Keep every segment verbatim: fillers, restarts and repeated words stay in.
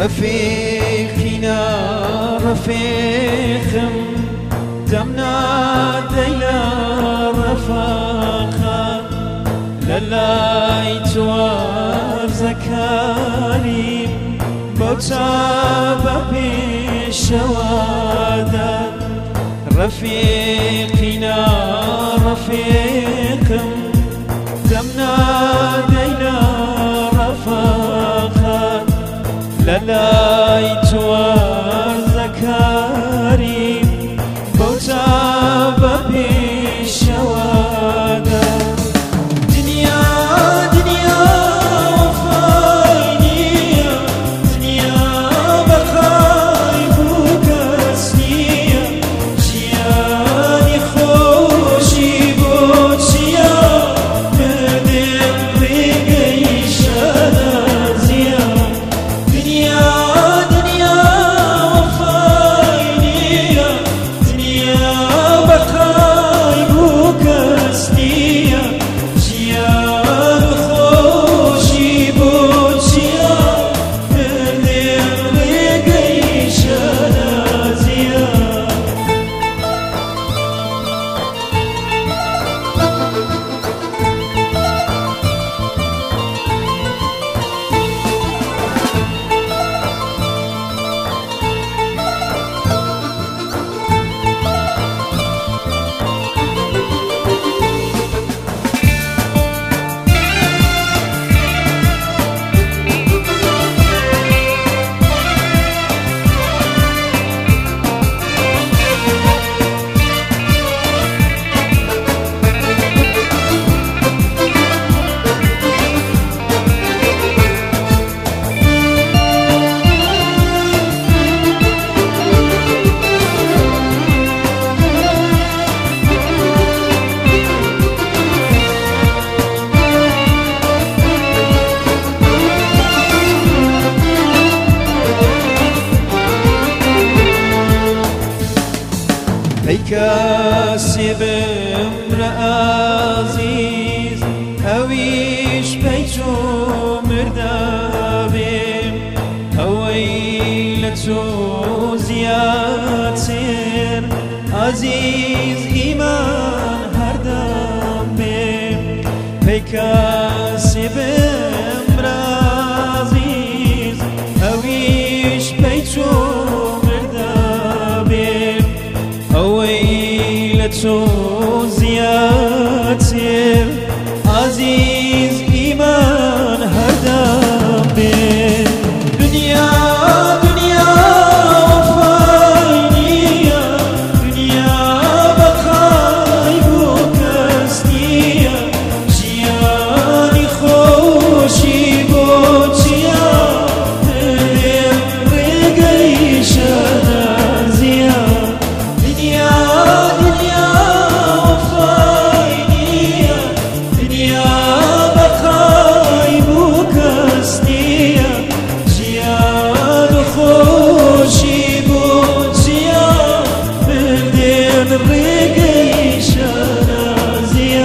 رفيقنا رفيقم دمنا ديلا رفاقا للاي تواب زكاري بوتا بابي الشوادا رفيقنا رفيقم دمنا ديلا رفاقا للاي توار زكاري بوتا بابي الشوادا دنيا دنيا وفاينية دنيا بقاي بوكسنية جياني خوشي بوتيا مدن بقيش نازية دنيا دنيا وفاينية دنيا بقاي بوكسنية جيان خوشي بوتيا مدن بقيش نازية كاسب امرأ عزيز اويش بيتو مردابين اويلتو زياتر عزيز ايمان هردام بين كاسب امرأ عزيز اويش بيتو مردابين اويلتو زياتر عزيز ايمان هردام بين دنيا دنيا وفاينية دنيا بقاي بوكسنية جياني خوشي بوتيا مدن بقيش نازية دنيا دنيا وفاينية دنيا بقاي بوكسنية جيان خوشي بوتيا مدن بقيش نازية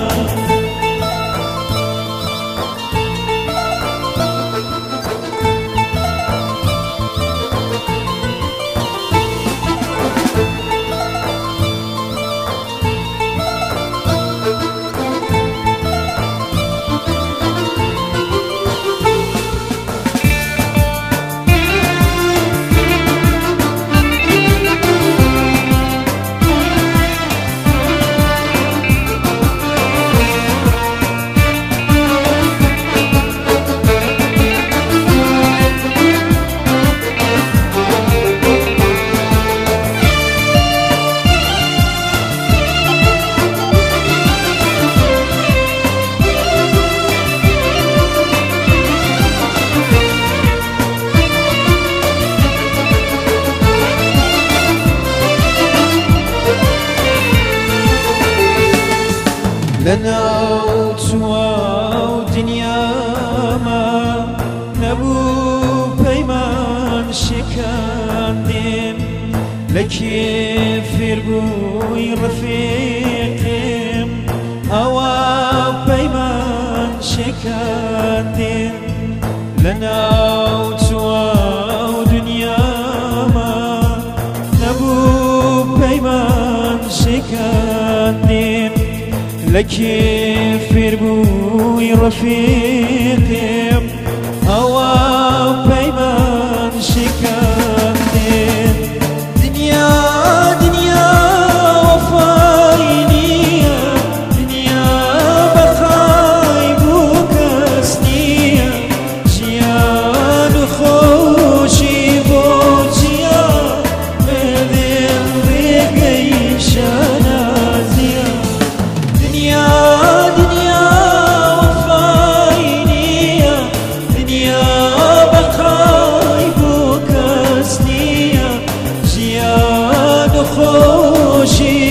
لنا وتوا دنيا ما نبو بيمان شكاندين لكيف يربوي رفيقهم أوا بيمان شكاندين لنا وتوا لكيف بوي رفيقي أوا بيمان شكاندين دنيا دنيا وفاينية دنيا بخاي بوكسنية جيان خوشي بوجيا مذن ريقي شنازية دنيا دنيا وفاينية دنيا بخاي بوكسنية جيان خوشي